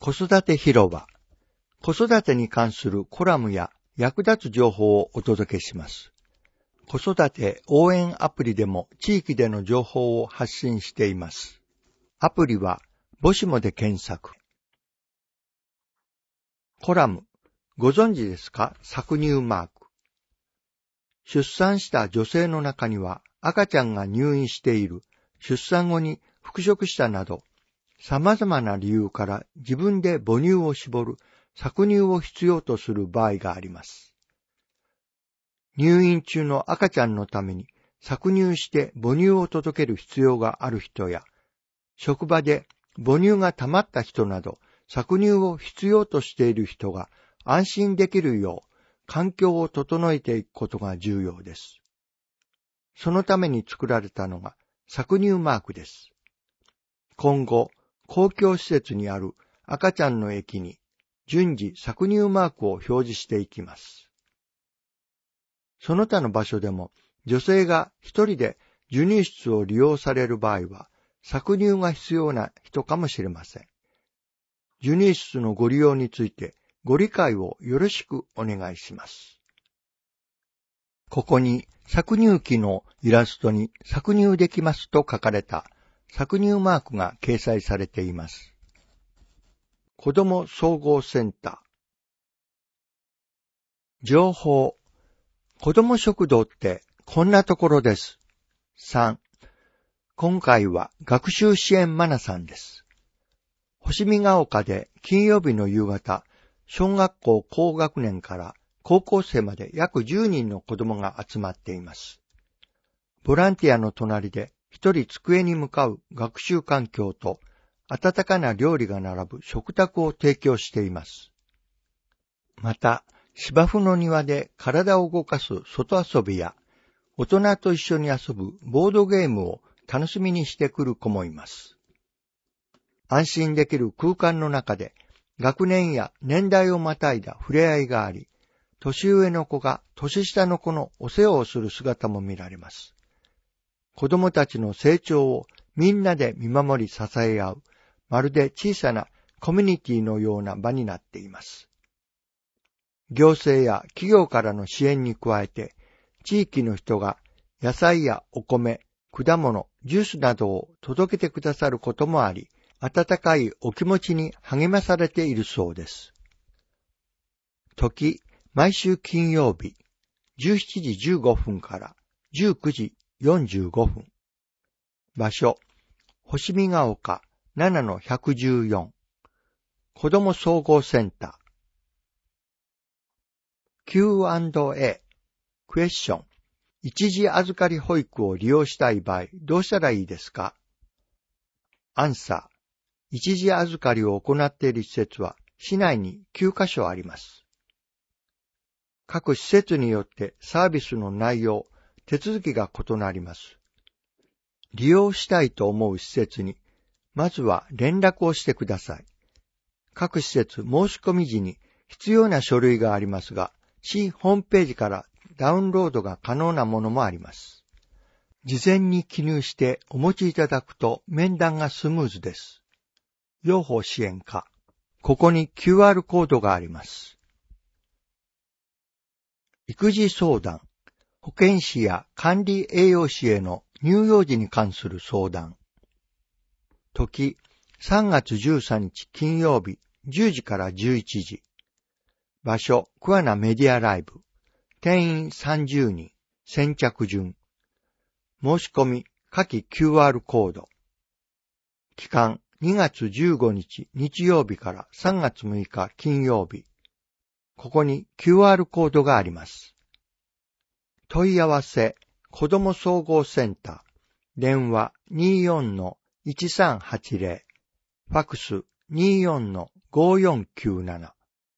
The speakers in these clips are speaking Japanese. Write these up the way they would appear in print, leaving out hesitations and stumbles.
子育て広場。子育てに関するコラムや役立つ情報をお届けします。子育て応援アプリでも地域での情報を発信しています。アプリは母子もで検索。コラム。ご存知ですか？搾乳マーク。出産した女性の中には赤ちゃんが入院している、出産後に復職したなど、様々な理由から自分で母乳を絞る搾乳を必要とする場合があります。入院中の赤ちゃんのために搾乳して母乳を届ける必要がある人や、職場で母乳が溜まった人など、搾乳を必要としている人が安心できるよう環境を整えていくことが重要です。そのために作られたのが搾乳マークです。今後、公共施設にある赤ちゃんの駅に順次搾乳マークを表示していきます。その他の場所でも女性が一人で授乳室を利用される場合は搾乳が必要な人かもしれません。授乳室のご利用についてご理解をよろしくお願いします。ここに搾乳機のイラストに搾乳できますと書かれた搾乳マークが掲載されています。子ども総合センター。情報。子ども食堂ってこんなところです。3. 今回は学習支援マナさんです。星見ヶ丘で金曜日の夕方、小学校高学年から高校生まで約10人の子どもが集まっています。ボランティアの隣で一人机に向かう学習環境と温かな料理が並ぶ食卓を提供しています。また、芝生の庭で体を動かす外遊びや大人と一緒に遊ぶボードゲームを楽しみにしてくる子もいます。安心できる空間の中で学年や年代をまたいだ触れ合いがあり、年上の子が年下の子のお世話をする姿も見られます。子供たちの成長をみんなで見守り支え合う、まるで小さなコミュニティのような場になっています。行政や企業からの支援に加えて、地域の人が野菜やお米、果物、ジュースなどを届けてくださることもあり、温かいお気持ちに励まされているそうです。時、毎週金曜日、17時15分から19時45分。場所、星見ヶ丘 7-114 子ども総合センター。Q&A クエスチョン。一時預かり保育を利用したい場合、どうしたらいいですか？アンサー。一時預かりを行っている施設は市内に9カ所あります。各施設によってサービスの内容、手続きが異なります。利用したいと思う施設に、まずは連絡をしてください。各施設申し込み時に必要な書類がありますが、市ホームページからダウンロードが可能なものもあります。事前に記入してお持ちいただくと面談がスムーズです。養護支援課。ここに QR コードがあります。育児相談。保健師や管理栄養士への乳幼児に関する相談。時、3月13日金曜日10時から11時。場所、桑名メディアライブ。定員30人。先着順。申し込み、下記 QR コード。期間、2月15日日曜日から3月6日金曜日。ここに QR コードがあります。問い合わせ、子ども総合センター。電話 24-1380。ファクス 24-5497。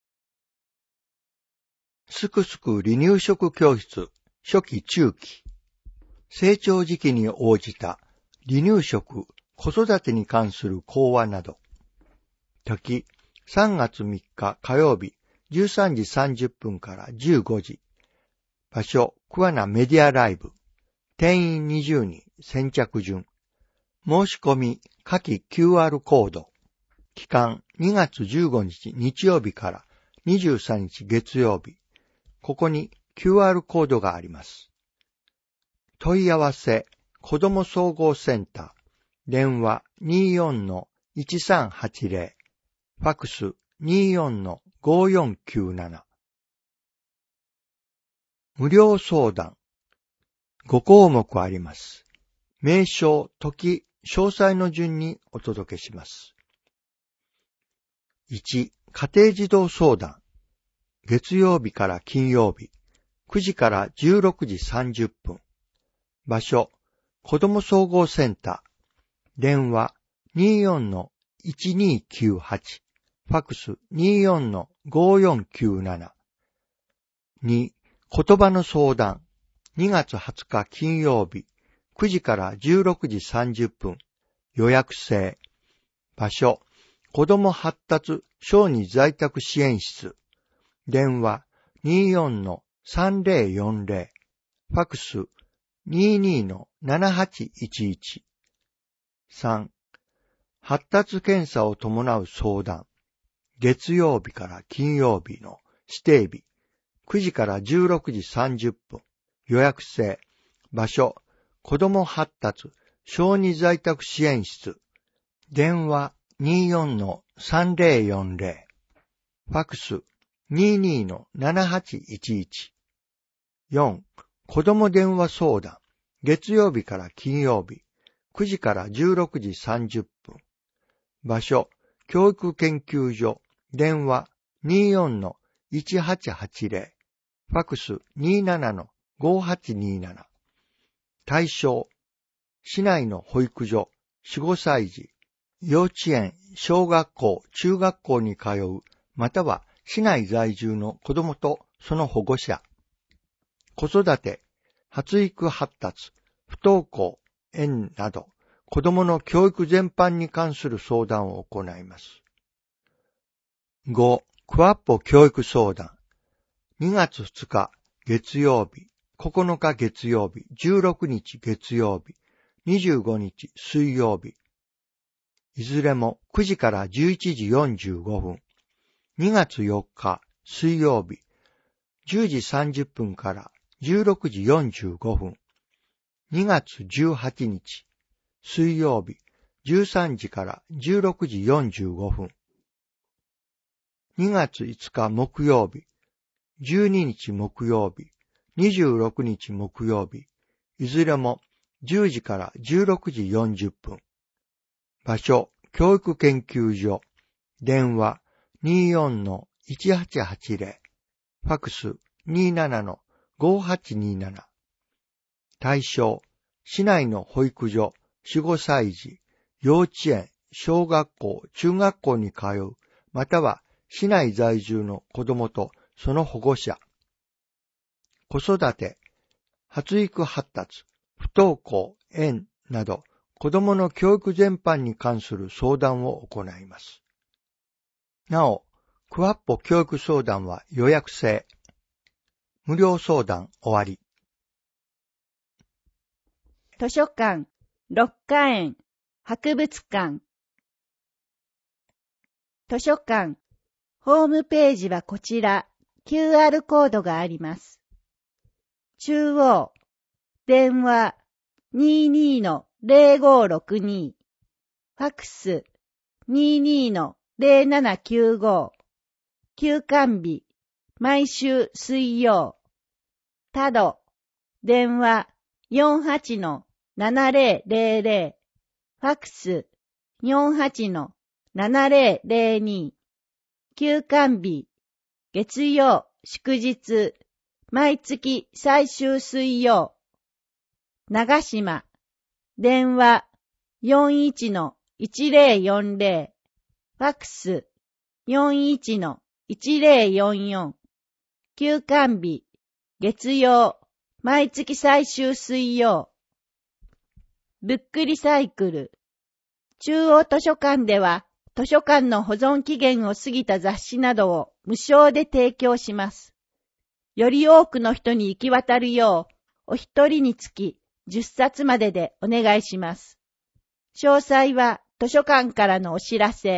すくすく離乳食教室、初期中期。成長時期に応じた離乳食、子育てに関する講話など。時、3月3日火曜日、13時30分から15時。場所、桑名メディアライブ。定員20人、先着順。申し込み、下記 QR コード。 期間2月15日日曜日から23日月曜日。ここに QR コードがあります。問い合わせ、子ども総合センター、電話 24-1380、ファクス 24-5497。無料相談。5項目あります。名称、時、詳細の順にお届けします。1、家庭児童相談。月曜日から金曜日、9時から16時30分。場所、子ども総合センター。電話 24-1298。ファクス 24-5497。2、言葉の相談。2月20日金曜日、9時から16時30分。予約制。場所、子ども発達小児在宅支援室。電話 24-3040。ファクス 22-7811。3、発達検査を伴う相談。月曜日から金曜日の指定日。9時から16時30分。予約制。場所、子ども発達小児在宅支援室。電話 24-3040。ファクス 22-7811。4、子ども電話相談。月曜日から金曜日。9時から16時30分。場所、教育研究所。電話 24-1880。ファクス 27-5827。対象、市内の保育所、4、5歳児、幼稚園、小学校、中学校に通う、または市内在住の子どもとその保護者。子育て、発育発達、不登校、園など、子どもの教育全般に関する相談を行います。5、クワッポ教育相談。2月2日月曜日、9日月曜日、16日月曜日、25日水曜日。いずれも9時から11時45分。2月4日水曜日、10時30分から16時45分。2月18日水曜日、13時から16時45分。2月5日木曜日、12日木曜日、26日木曜日、いずれも10時から16時40分。場所、教育研究所。電話 24-1880。ファクス 27-5827。対象、市内の保育所、4、5歳児、幼稚園、小学校、中学校に通う、または市内在住の子どもとその保護者。子育て、発育発達、不登校、園など、子どもの教育全般に関する相談を行います。なお、クワッポ教育相談は予約制。無料相談終わり。 図書館、六花園、博物館。図書館、ホームページはこちら、QR コードがあります。中央、電話 22-0562、ファクス 22-0795、休館日、毎週水曜、他度、電話 48-7000、ファクス 48-7002、休館日、月曜、祝日、毎月最終水曜。長島、電話 41-1040、ファクス 41-1044、休館日、月曜、毎月最終水曜。ブックリサイクル。中央図書館では、図書館の保存期限を過ぎた雑誌などを無償で提供します。より多くの人に行き渡るよう、お一人につき10冊まででお願いします。詳細は図書館からのお知らせ、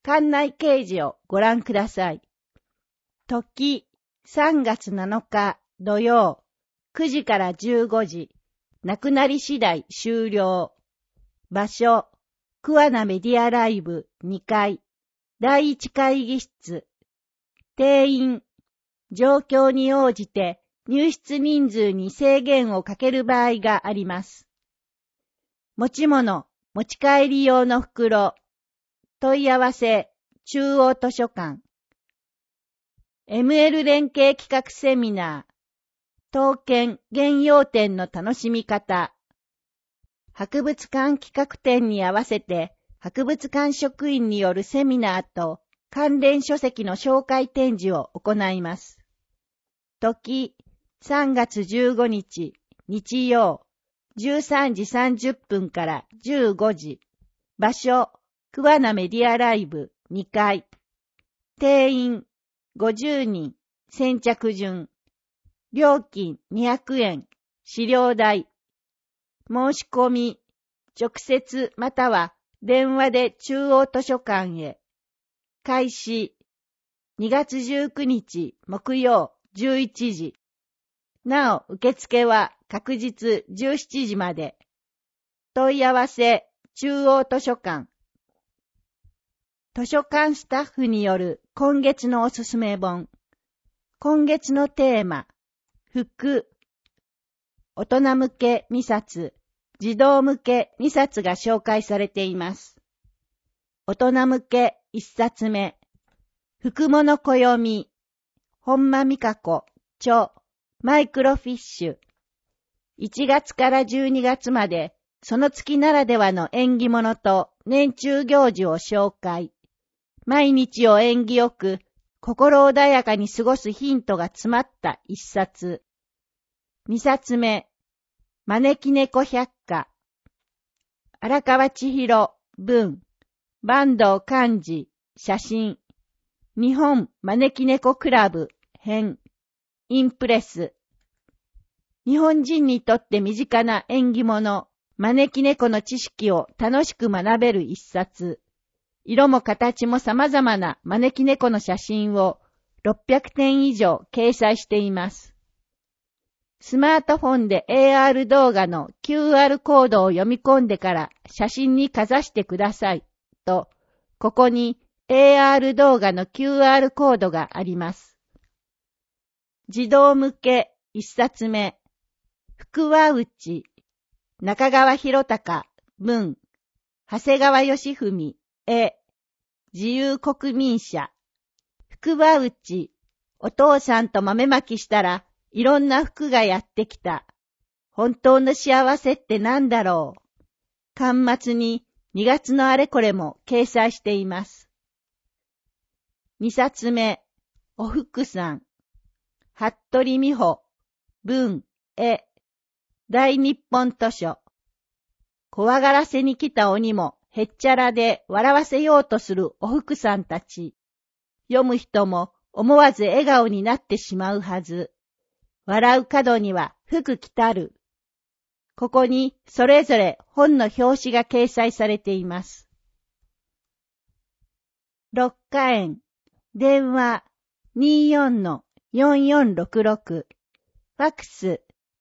館内掲示をご覧ください。時、3月7日土曜、9時から15時、なくなり次第終了。場所、桑名メディアライブ2階、第1会議室。定員、状況に応じて入室人数に制限をかける場合があります。持ち物、持ち帰り用の袋。問い合わせ、中央図書館。ML 連携企画セミナー。刀剣現用展の楽しみ方。博物館企画展に合わせて、博物館職員によるセミナーと関連書籍の紹介展示を行います。時、3月15日、日曜、13時30分から15時。場所、桑名メディアライブ2階。定員、50人、先着順。料金200円、資料代。申し込み、直接または電話で中央図書館へ。開始、2月19日木曜11時。なお、受付は確実17時まで。問い合わせ、中央図書館。図書館スタッフによる今月のおすすめ本。今月のテーマ、服。大人向け2冊、児童向け2冊が紹介されています。大人向け1冊目、福物暦、本間美香子、著、マイクロフィッシュ。1月から12月まで、その月ならではの縁起物と年中行事を紹介。毎日を縁起よく、心穏やかに過ごすヒントが詰まった一冊。2冊目、招き猫百科。荒川千尋、文、坂東寛治、写真。日本招き猫クラブ、編、インプレス。日本人にとって身近な縁起物、招き猫の知識を楽しく学べる一冊。色も形も様々な招き猫の写真を600点以上掲載しています。スマートフォンで AR 動画の QR コードを読み込んでから写真にかざしてくださいと、ここに AR 動画の QR コードがあります。児童向け一冊目、福和内、中川博隆、文、長谷川義文、絵、自由国民社。福和内、お父さんと豆まきしたらいろんな服がやってきた。本当の幸せってなんだろう。巻末に2月のあれこれも掲載しています。2冊目、おふくさん。服部美穂、文、絵、大日本図書。怖がらせに来た鬼もへっちゃらで笑わせようとするおふくさんたち。読む人も思わず笑顔になってしまうはず。笑う角には福来たる。ここにそれぞれ本の表紙が掲載されています。六花園、電話 24-4466、ファックス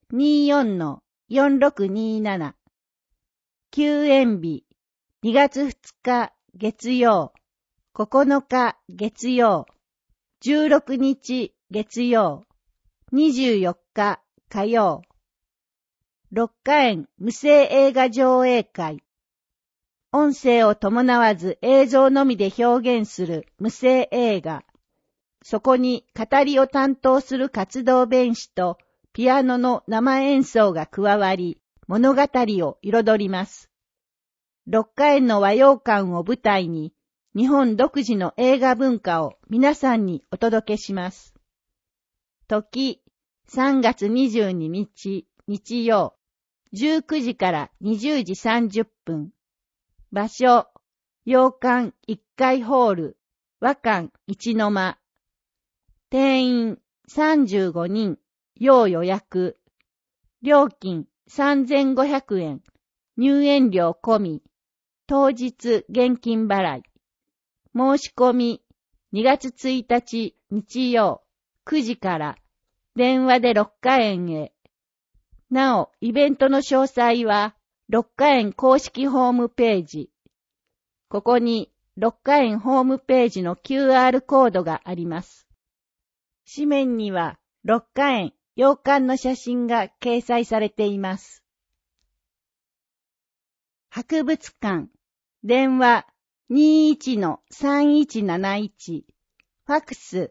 24-4627、休園日2月2日月曜、9日月曜、16日月曜、24日火曜。六花園無声映画上映会。音声を伴わず映像のみで表現する無声映画。そこに語りを担当する活動弁士とピアノの生演奏が加わり、物語を彩ります。六花園の和洋館を舞台に、日本独自の映画文化を皆さんにお届けします。時、3月22日、日曜、19時から20時30分。場所、洋館1階ホール、和館一の間。定員35人、要予約。料金3500円、入園料込み。当日現金払い。 申し込み2月1日日曜9時から電話で六花園へ。なお、イベントの詳細は六花園公式ホームページ。ここに六花園ホームページの QR コードがあります。紙面には六花園洋館の写真が掲載されています。博物館、電話 21-3171、ファクス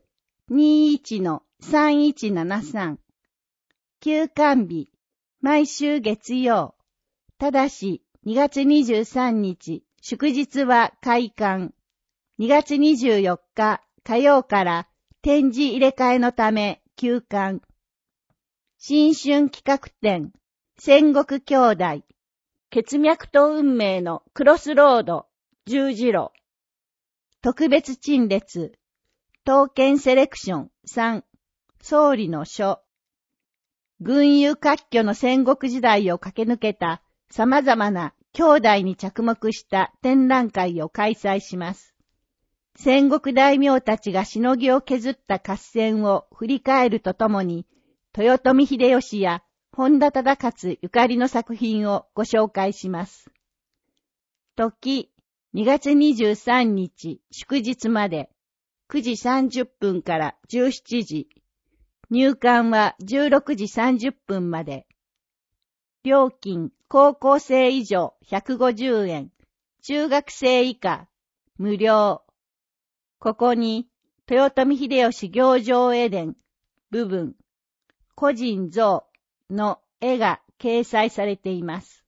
21-3173、休館日、毎週月曜、ただし2月23日、祝日は開館、2月24日火曜から展示入れ替えのため休館、新春企画展、戦国兄弟、血脈と運命のクロスロード、十字路、特別陳列、刀剣セレクション3、総理の書、群雄割拠の戦国時代を駆け抜けた様々な兄弟に着目した展覧会を開催します。戦国大名たちがしのぎを削った合戦を振り返るとともに、豊臣秀吉や本田忠勝ゆかりの作品をご紹介します。時、2月23日祝日まで9時30分から17時。入館は16時30分まで。料金、高校生以上150円、中学生以下無料。ここに、豊臣秀吉行場絵伝部分、個人像の絵が掲載されています。